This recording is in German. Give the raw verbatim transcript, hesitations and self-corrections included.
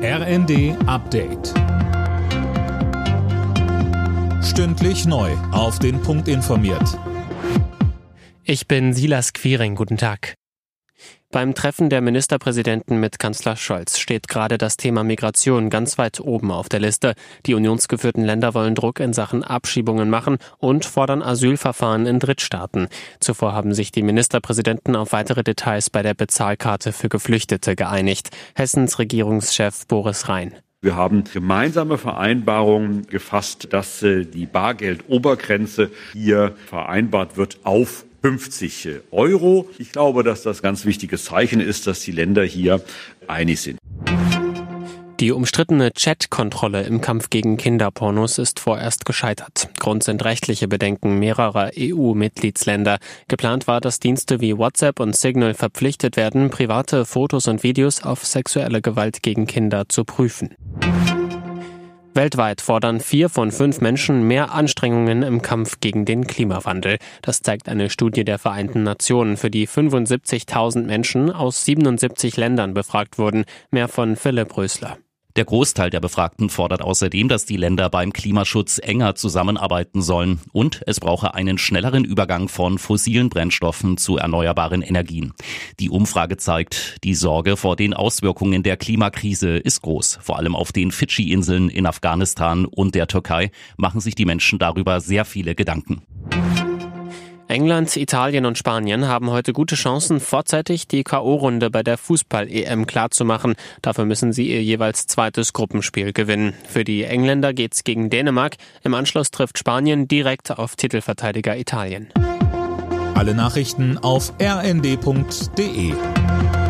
R N D Update. Stündlich neu auf den Punkt informiert. Ich bin Silas Quiring, guten Tag. Beim Treffen der Ministerpräsidenten mit Kanzler Scholz steht gerade das Thema Migration ganz weit oben auf der Liste. Die unionsgeführten Länder wollen Druck in Sachen Abschiebungen machen und fordern Asylverfahren in Drittstaaten. Zuvor haben sich die Ministerpräsidenten auf weitere Details bei der Bezahlkarte für Geflüchtete geeinigt. Hessens Regierungschef Boris Rhein. Wir haben gemeinsame Vereinbarungen gefasst, dass die Bargeldobergrenze hier vereinbart wird auf fünfzig Euro. Ich glaube, dass das ein ganz wichtiges Zeichen ist, dass die Länder hier einig sind. Die umstrittene Chat-Kontrolle im Kampf gegen Kinderpornos ist vorerst gescheitert. Grund sind rechtliche Bedenken mehrerer E U-Mitgliedsländer. Geplant war, dass Dienste wie WhatsApp und Signal verpflichtet werden, private Fotos und Videos auf sexuelle Gewalt gegen Kinder zu prüfen. Weltweit fordern vier von fünf Menschen mehr Anstrengungen im Kampf gegen den Klimawandel. Das zeigt eine Studie der Vereinten Nationen, für die fünfundsiebzigtausend Menschen aus siebenundsiebzig Ländern befragt wurden. Mehr von Philipp Rösler. Der Großteil der Befragten fordert außerdem, dass die Länder beim Klimaschutz enger zusammenarbeiten sollen und es brauche einen schnelleren Übergang von fossilen Brennstoffen zu erneuerbaren Energien. Die Umfrage zeigt, die Sorge vor den Auswirkungen der Klimakrise ist groß. Vor allem auf den Fidschi-Inseln in Afghanistan und der Türkei machen sich die Menschen darüber sehr viele Gedanken. England, Italien und Spanien haben heute gute Chancen, vorzeitig die K O-Runde bei der Fußball-E M klarzumachen. Dafür müssen sie ihr jeweils zweites Gruppenspiel gewinnen. Für die Engländer geht's gegen Dänemark. Im Anschluss trifft Spanien direkt auf Titelverteidiger Italien. Alle Nachrichten auf r n d punkt d e.